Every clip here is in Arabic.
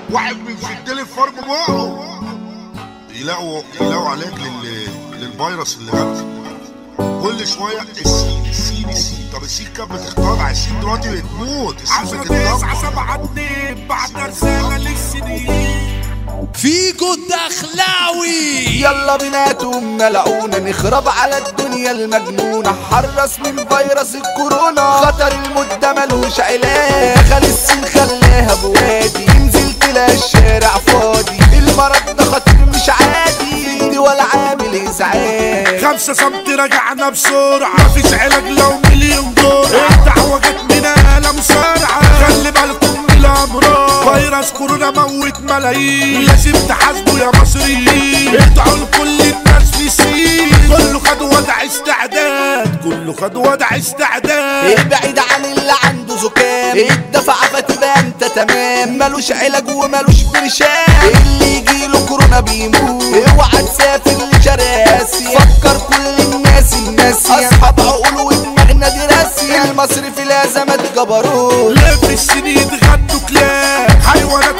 واحد بيشد لي الفرج بقه يلاقوا عليك للفيروس اللي جات كل شويه السين. طب السين كانت بتختار السين دلوقتي بتموت. 10 9 7 2 بعد رسالة للسنين فيجو الدخلاوي. يلا بينا تومنا لعونا نخرب على الدنيا المجنونة. حرص من فيروس الكورونا، خطر المدة ملوش علاج. دخل السين خلاها بوادي، نزلت تلاقي الشارع فاضي. المرض ده خطير مش عادي، دي ولا عامل ازعاج. 5 سنتي رجعنا بسرعة، مفيش علاج لو مليون جرعة. الدعوة جت من آلة مسارعة، خلي بالكم من الأمراض. فيروس كورونا موت ملايين، لازم تحاسبوا يا مصريين. ادعوا لكل الناس في سين، كله خد وضع استعداد، كله خد وضع استعداد. ابعد عن اللي عنده زكام، الدفع فتبقى انت تمام. ملوش علاج وملوش برشام، اللي يجيله كورونا بيموت. اوعى تسافر لشرق اسيا، فكر كل الناس الناسية. اصحاب عقول ودماغنا دي راسية، المصري في الازمات جبروت. لف السنين غدوا كلاب، حيوانات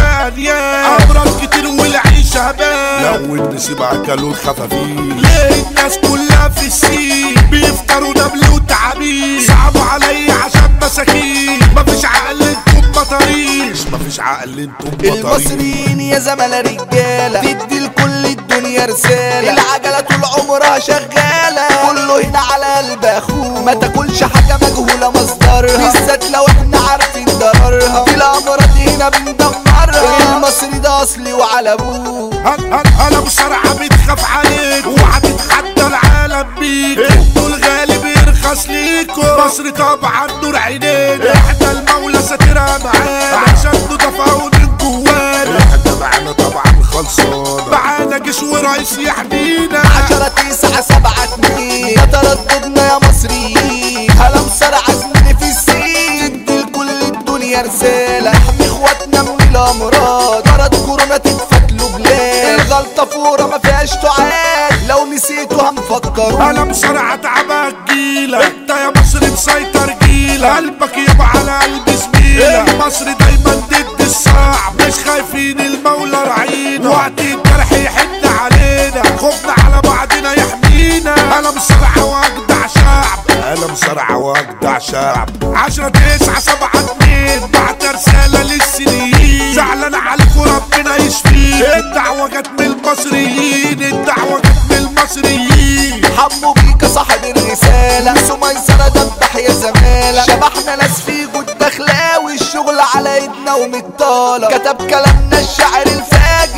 عمانية، امراض كتير والعيش هبال. لو النسيب اكلوا الخفافيل، ليه الناس كلها في السين بيفطروا نبل وتعابين. صعبوا عليا عشان مساكين، مفيش عقل انتم بطاريش، مفيش عقل انتم بطاريش. المصريين يا زملاء رجالة، تدي لكل الدنيا رسالة. العجلة طول عمرها شغالة، كله هنا على قلب اخوه. ما تاكلش حاجة مجهولة مصدرها، بالذات لو احنا عارفين ضررها. في الامراض هنا بندمرها، المصري ده اصلي وعلى ابوه. انا بسرعة بتخاف عليك، وهتتحدى العالم بيك. انتوا الغالي بيرخص ليكوا، مصر طبعا نور عينينا. احنا المولى ساترها معانا، عشان ندافعوا من جوانا. احنا معانا طبعا خلصانة، معانا جيش ورئيس يحمينا. 10 9 7 2 ده ترددنا يا مصريين. هلا مسرعة زميلي في السين، تدي لكل الدنيا رسالة. احمي اخواتنا من الامراض، مرض كورونا تتفتلوا بلاد. الغلطة فورة ما فيهاش تعاد، لو نسيتوا هنفكروا. انا بسرعة تعبك جيلة، انت يا مصر مسيطر جيلة. قلبك يبقى على قلب زميلة، مصر دايما ضد الصعب، مش خايفين المولى رعينا. وقت الجرح يحن علينا، خوفنا على بعضنا يحمينا. انا بسرعة واجدع شعب، انا بسرعة واجدع شعب. 10 9 7 2 بعت رسالة للسنين. زعلان عليكوا ربنا يشفيك، الدعوة جت من المصريين، الدعوة جت من المصريين. حمو بيك صاحب الرسالة، سميسرة دبح يا زمالة. شبحنا ناس فيجو الدخلاوي، الشغل على ايدنا ومطالة. كتب كلامنا الشاعر الفاجر،